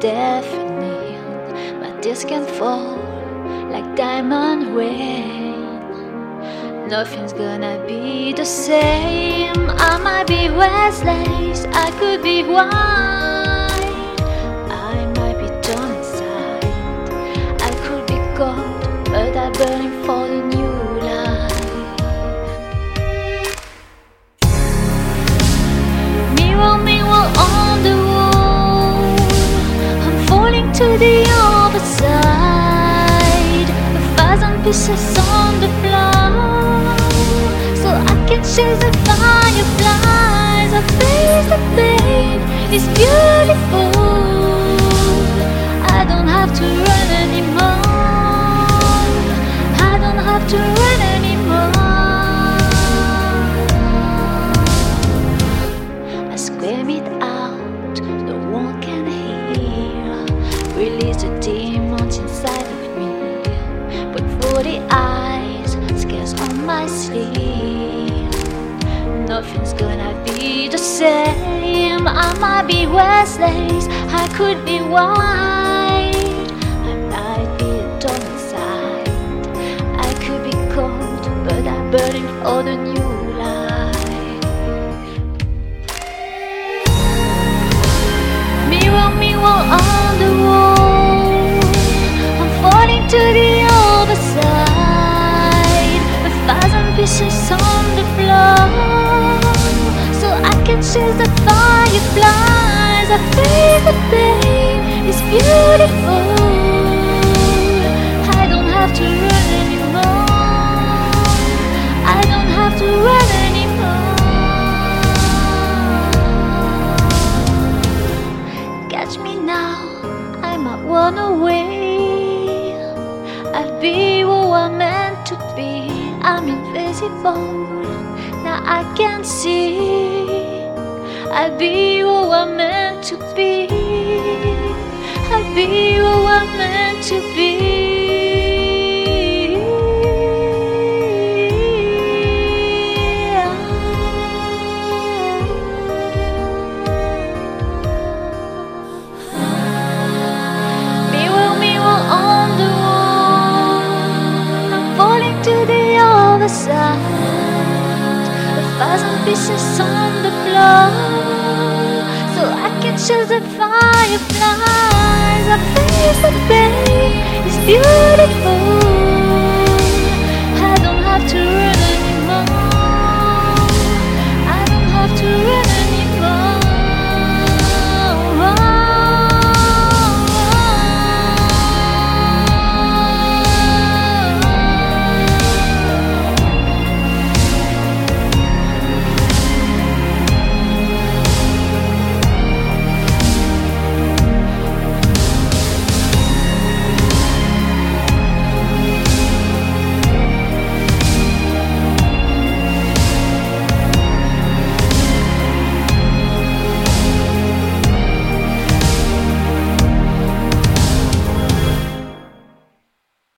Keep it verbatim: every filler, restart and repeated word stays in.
deafening. My tears can fall like diamond rain. Nothing's gonna be the same. I might be restless, I could be white, I might be torn inside, I could be cold, but I'm burning for the new life. Mirror, mirror on the wall, I'm falling to the other side. A thousand pieces on the floor, so I can chase the fireflies. I face the pain, it's beautiful. I don't have to run anymore, I don't have to run anymore. I scream it out, no one can hear. Release the demons inside of me, but for the eyes, scars on my sleeve. Nothing's gonna be the same. I might be restless, I could be white, I might be a torn inside, I could be cold, but I'm burning for the new life. Mirror, mirror on the wall, I'm falling to the other side. A thousand pieces on the floor, so I can chase the fireflies. I feel the pain, it's beautiful. I don't have to run anymore, I don't have to run anymore. Catch me now, I might run away. I'll be who I'm meant to be. I'm invisible, now I can see. I'll be who I'm meant to be, I'll be who I'm meant to be. Mirror, mirror on the wall, I'm falling to the other side. A thousand pieces on the floor, so I can chase the fireflies. I face the pain, it's beautiful.